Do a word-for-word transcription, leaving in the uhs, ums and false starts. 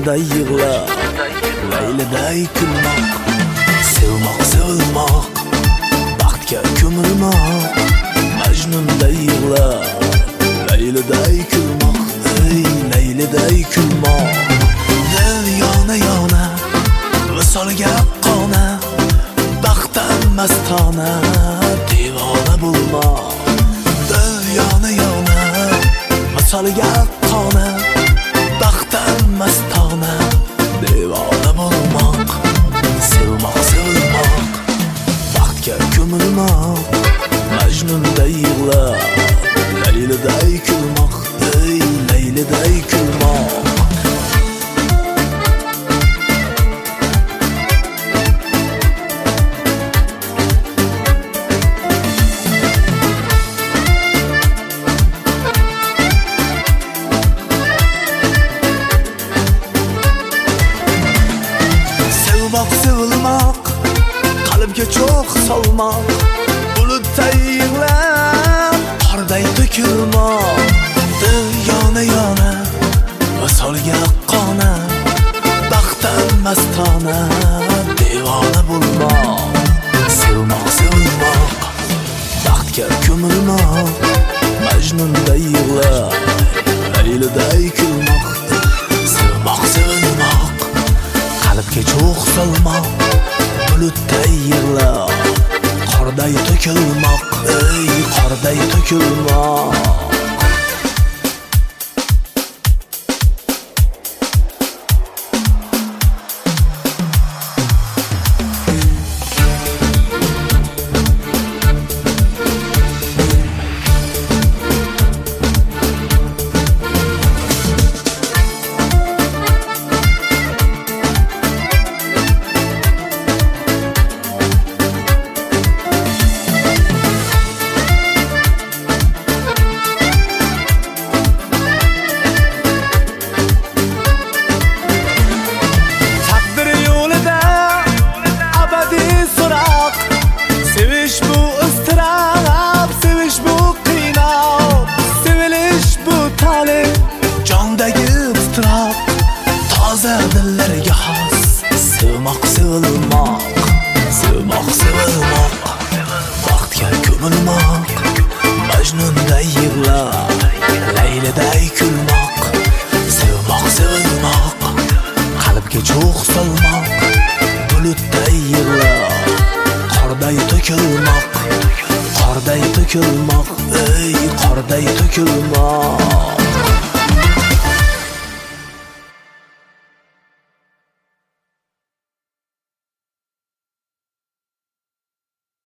Majnunday yig'lab, Layliday kulmoq, sevmoq, sevilmoq, baxtga ko'milmoq. Majnunday yig'lab, Layliday kulmoq, ey Layliday kulmoq. Dil yona yona, visolga qona, baxtdan mastona, devona bo'lmoq. Dil yona yona, visolga qona, baxtdan mastona, devona bo'lmoq. Sevmoq, sevilmoq, baxtga ko'milmoq. Majnunday yig'lab, Layliday kulmoq, ey Layliday kulmoq. Sevmoq, sevilmoq, qalbga cho'q solmoq, bulutday yig'lab, qorday to'kilmoq. Dil yona yona, visolga qona, baxtdan mastona, devona bo'lmoq. Sevmoq, sevilmoq, baxtga ko'milmoq. Majnunday yig'lab, Layliday kulmoq. Sevmoq, sevilmoq, qalbga cho'q solmoq, bulutday yig'lab, qorday to'kilmoq, ey qorday to'kilmoq. Toza dillarga xos, sevmoq, sevilmoq, sevmoq, sevilmoq, baxtga ko'milmoq. Majnunday yig'lab, Layliday kulmoq. Sevmoq, sevilmoq, qalbga cho'q solmoq, bulutday yig'lab, qorday to'kilmoq, qorday to'kilmoq, ey qorday to'kilmoq.